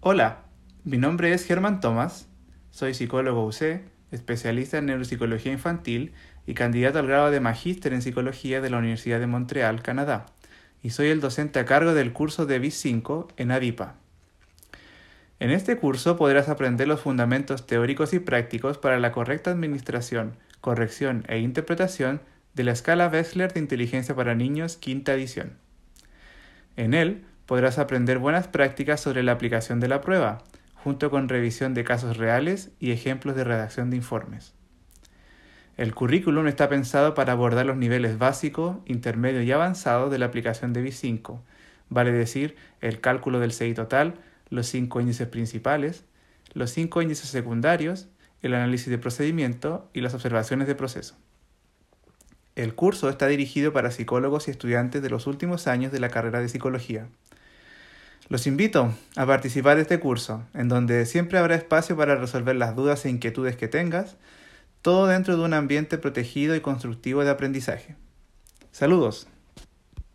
Hola, mi nombre es Germán Tomás, soy psicólogo UC, especialista en neuropsicología infantil y candidato al grado de magíster en psicología de la Universidad de Montreal, Canadá, y soy el docente a cargo del curso de BIS5 en ADIPA. En este curso podrás aprender los fundamentos teóricos y prácticos para la correcta administración, corrección e interpretación de la escala Wechsler de inteligencia para niños, quinta edición. En él podrás aprender buenas prácticas sobre la aplicación de la prueba, junto con revisión de casos reales y ejemplos de redacción de informes. El currículum está pensado para abordar los niveles básico, intermedio y avanzado de la aplicación de BIS5, vale decir, el cálculo del CI total, los 5 índices principales, los 5 índices secundarios, el análisis de procedimiento y las observaciones de proceso. El curso está dirigido para psicólogos y estudiantes de los últimos años de la carrera de psicología. Los invito a participar de este curso, en donde siempre habrá espacio para resolver las dudas e inquietudes que tengas, todo dentro de un ambiente protegido y constructivo de aprendizaje. Saludos.